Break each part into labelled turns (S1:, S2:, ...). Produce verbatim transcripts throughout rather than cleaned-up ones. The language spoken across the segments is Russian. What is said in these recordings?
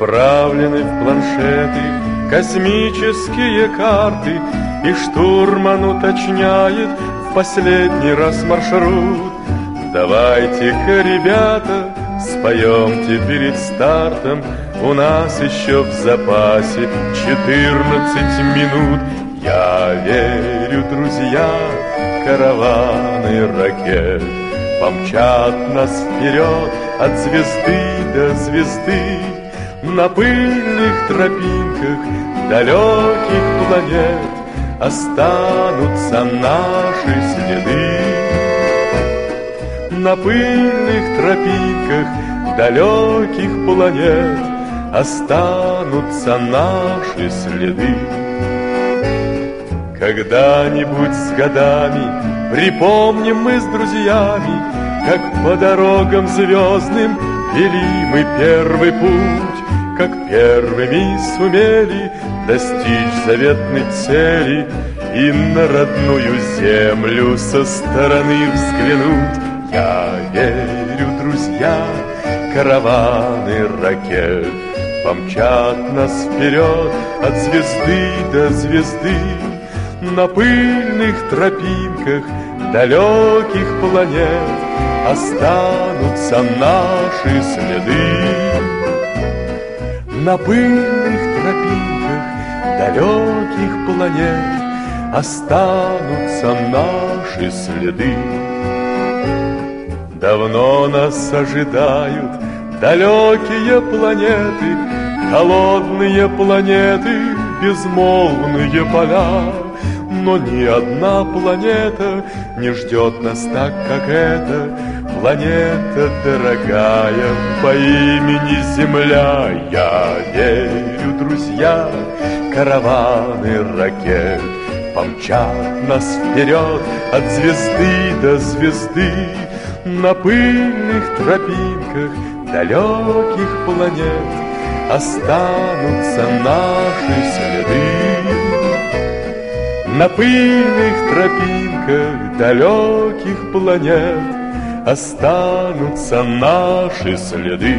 S1: заправлены в планшеты космические карты, и штурман уточняет в последний раз маршрут. Давайте-ка, ребята, споемте перед стартом, у нас еще в запасе четырнадцать минут. Я верю, друзья, караваны ракет помчат нас вперед от звезды до звезды. На пыльных тропинках далеких планет останутся наши следы. На пыльных тропинках далеких планет останутся наши следы. Когда-нибудь с годами припомним мы с друзьями, как по дорогам звездным вели мы первый путь, как первыми сумели достичь заветной цели и на родную землю со стороны взглянуть. Я верю, друзья, караваны ракет помчат нас вперед от звезды до звезды. На пыльных тропинках далеких планет останутся наши следы. На пыльных тропинках далеких планет останутся наши следы. Давно нас ожидают далекие планеты, холодные планеты, безмолвные поля. Но ни одна планета не ждет нас так, как эта планета дорогая по имени Земля. Я верю, друзья, караваны ракет помчат нас вперед от звезды до звезды. На пыльных тропинках далеких планет останутся наши следы. На пыльных тропинках далеких планет останутся наши следы.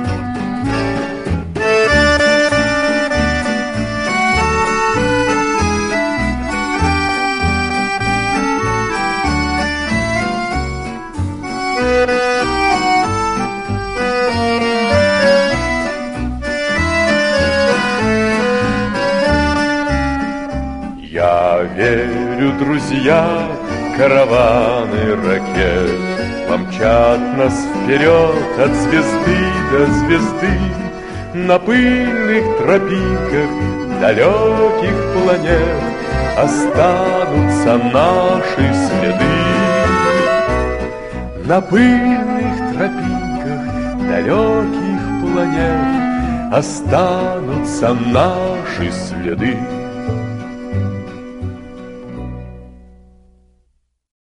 S1: Я верю, друзья, караваны ракет помчат нас вперед от звезды до звезды. На пыльных тропинках далеких планет останутся наши следы. На пыльных тропинках далеких планет останутся наши следы.